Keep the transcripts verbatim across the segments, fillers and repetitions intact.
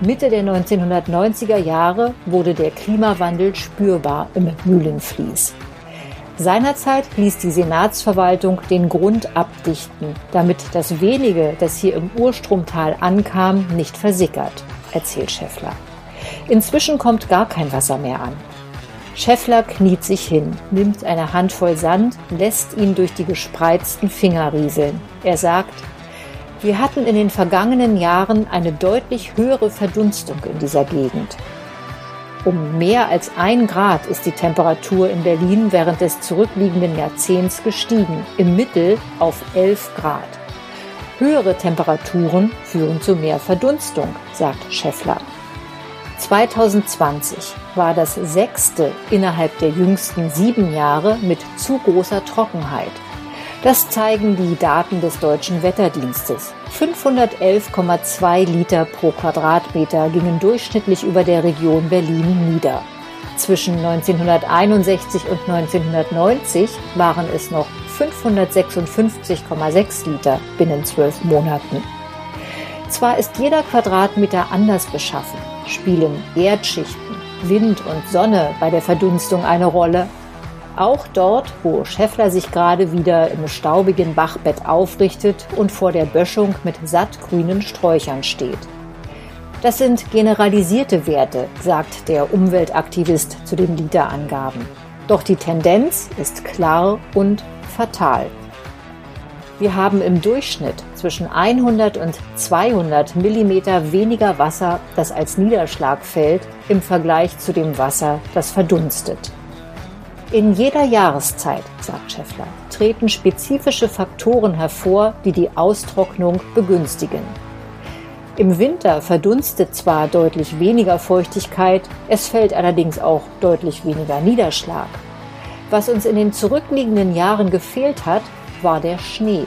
Mitte der neunzehnhundertneunziger Jahre wurde der Klimawandel spürbar im Mühlenfließ. Seinerzeit ließ die Senatsverwaltung den Grund abdichten, damit das Wenige, das hier im Urstromtal ankam, nicht versickert, erzählt Scheffler. Inzwischen kommt gar kein Wasser mehr an. Scheffler kniet sich hin, nimmt eine Handvoll Sand, lässt ihn durch die gespreizten Finger rieseln. Er sagt: Wir hatten in den vergangenen Jahren eine deutlich höhere Verdunstung in dieser Gegend. Um mehr als ein Grad ist die Temperatur in Berlin während des zurückliegenden Jahrzehnts gestiegen, im Mittel auf elf Grad. Höhere Temperaturen führen zu mehr Verdunstung, sagt Scheffler. zweitausendzwanzig war das sechste innerhalb der jüngsten sieben Jahre mit zu großer Trockenheit. Das zeigen die Daten des Deutschen Wetterdienstes. fünfhundertelf Komma zwei Liter pro Quadratmeter gingen durchschnittlich über der Region Berlin nieder. Zwischen neunzehnhunderteinundsechzig und neunzehnhundertneunzig waren es noch fünfhundertsechsundfünfzig Komma sechs Liter binnen zwölf Monaten. Zwar ist jeder Quadratmeter anders beschaffen, spielen Erdschichten, Wind und Sonne bei der Verdunstung eine Rolle. Auch dort, wo Scheffler sich gerade wieder im staubigen Bachbett aufrichtet und vor der Böschung mit sattgrünen Sträuchern steht. Das sind generalisierte Werte, sagt der Umweltaktivist zu den Literangaben. Doch die Tendenz ist klar und fatal. Wir haben im Durchschnitt zwischen hundert und zweihundert Millimeter weniger Wasser, das als Niederschlag fällt, im Vergleich zu dem Wasser, das verdunstet. In jeder Jahreszeit, sagt Scheffler, treten spezifische Faktoren hervor, die die Austrocknung begünstigen. Im Winter verdunstet zwar deutlich weniger Feuchtigkeit, es fällt allerdings auch deutlich weniger Niederschlag. Was uns in den zurückliegenden Jahren gefehlt hat, war der Schnee.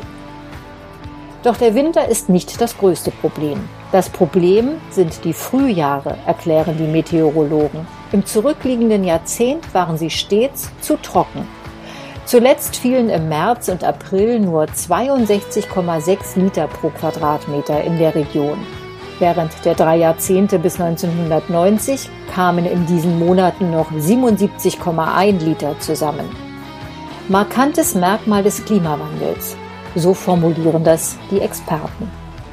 Doch der Winter ist nicht das größte Problem. Das Problem sind die Frühjahre, erklären die Meteorologen. Im zurückliegenden Jahrzehnt waren sie stets zu trocken. Zuletzt fielen im März und April nur zweiundsechzig Komma sechs Liter pro Quadratmeter in der Region. Während der drei Jahrzehnte bis neunzehnhundertneunzig kamen in diesen Monaten noch siebenundsiebzig Komma eins Liter zusammen. Markantes Merkmal des Klimawandels. So formulieren das die Experten.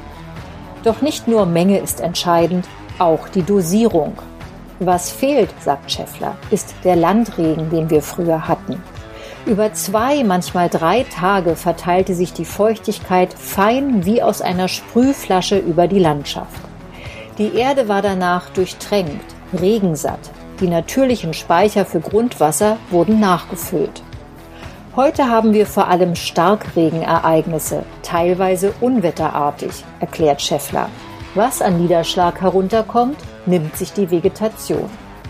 Doch nicht nur Menge ist entscheidend, auch die Dosierung. Was fehlt, sagt Scheffler, ist der Landregen, den wir früher hatten. Über zwei, manchmal drei Tage verteilte sich die Feuchtigkeit fein wie aus einer Sprühflasche über die Landschaft. Die Erde war danach durchtränkt, regensatt. Die natürlichen Speicher für Grundwasser wurden nachgefüllt. Heute haben wir vor allem Starkregenereignisse, teilweise unwetterartig, erklärt Scheffler. Was an Niederschlag herunterkommt, nimmt sich die Vegetation.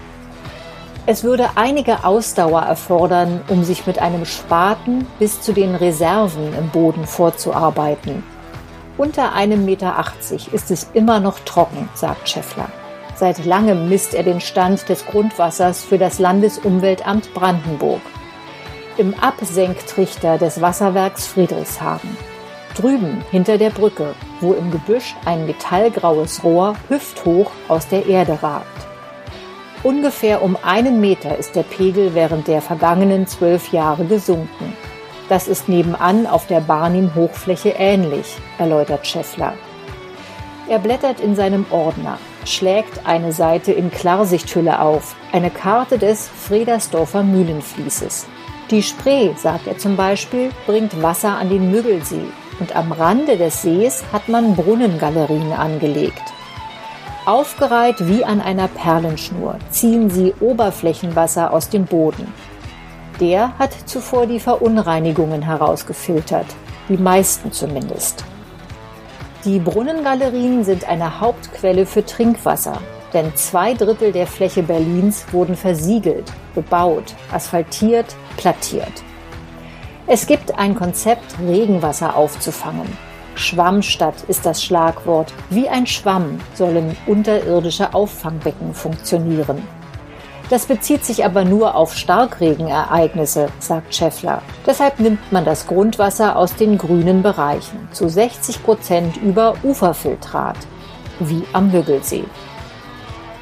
Es würde einige Ausdauer erfordern, um sich mit einem Spaten bis zu den Reserven im Boden vorzuarbeiten. Unter einem Meter achtzig ist es immer noch trocken, sagt Scheffler. Seit langem misst er den Stand des Grundwassers für das Landesumweltamt Brandenburg. Im Absenktrichter des Wasserwerks Friedrichshagen. Drüben hinter der Brücke, wo im Gebüsch ein metallgraues Rohr hüfthoch aus der Erde ragt. Ungefähr um einen Meter ist der Pegel während der vergangenen zwölf Jahre gesunken. Das ist nebenan auf der Barnim-Hochfläche ähnlich, erläutert Scheffler. Er blättert in seinem Ordner, schlägt eine Seite in Klarsichthülle auf, eine Karte des Fredersdorfer Mühlenfließes. Die Spree, sagt er zum Beispiel, bringt Wasser an den Müggelsee und am Rande des Sees hat man Brunnengalerien angelegt. Aufgereiht wie an einer Perlenschnur ziehen sie Oberflächenwasser aus dem Boden. Der hat zuvor die Verunreinigungen herausgefiltert, die meisten zumindest. Die Brunnengalerien sind eine Hauptquelle für Trinkwasser, denn zwei Drittel der Fläche Berlins wurden versiegelt, bebaut, asphaltiert, plattiert. Es gibt ein Konzept, Regenwasser aufzufangen. Schwammstadt ist das Schlagwort. Wie ein Schwamm sollen unterirdische Auffangbecken funktionieren. Das bezieht sich aber nur auf Starkregenereignisse, sagt Scheffler. Deshalb nimmt man das Grundwasser aus den grünen Bereichen, zu sechzig Prozent über Uferfiltrat, wie am Müggelsee.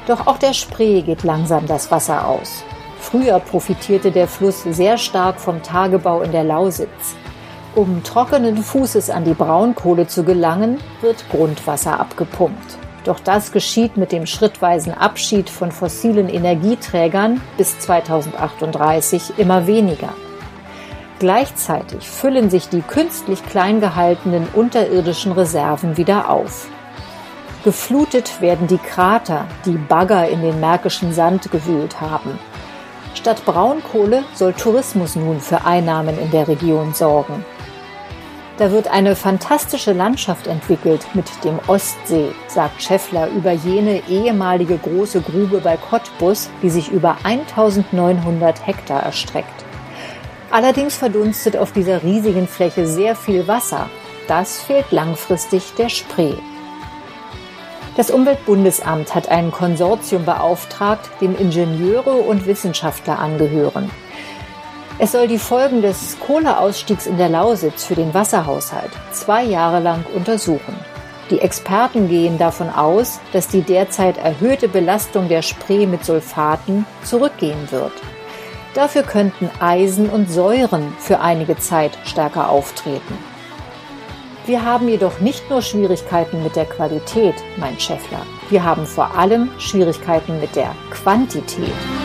Doch auch der Spree geht langsam das Wasser aus. Früher profitierte der Fluss sehr stark vom Tagebau in der Lausitz. Um trockenen Fußes an die Braunkohle zu gelangen, wird Grundwasser abgepumpt. Doch das geschieht mit dem schrittweisen Abschied von fossilen Energieträgern bis zweitausendachtunddreißig immer weniger. Gleichzeitig füllen sich die künstlich klein gehaltenen unterirdischen Reserven wieder auf. Geflutet werden die Krater, die Bagger in den märkischen Sand gewühlt haben. Statt Braunkohle soll Tourismus nun für Einnahmen in der Region sorgen. Da wird eine fantastische Landschaft entwickelt mit dem Ostsee, sagt Schäffler über jene ehemalige große Grube bei Cottbus, die sich über eintausendneunhundert Hektar erstreckt. Allerdings verdunstet auf dieser riesigen Fläche sehr viel Wasser. Das fehlt langfristig der Spree. Das Umweltbundesamt hat ein Konsortium beauftragt, dem Ingenieure und Wissenschaftler angehören. Es soll die Folgen des Kohleausstiegs in der Lausitz für den Wasserhaushalt zwei Jahre lang untersuchen. Die Experten gehen davon aus, dass die derzeit erhöhte Belastung der Spree mit Sulfaten zurückgehen wird. Dafür könnten Eisen und Säuren für einige Zeit stärker auftreten. Wir haben jedoch nicht nur Schwierigkeiten mit der Qualität, meint Schäffler. Wir haben vor allem Schwierigkeiten mit der Quantität.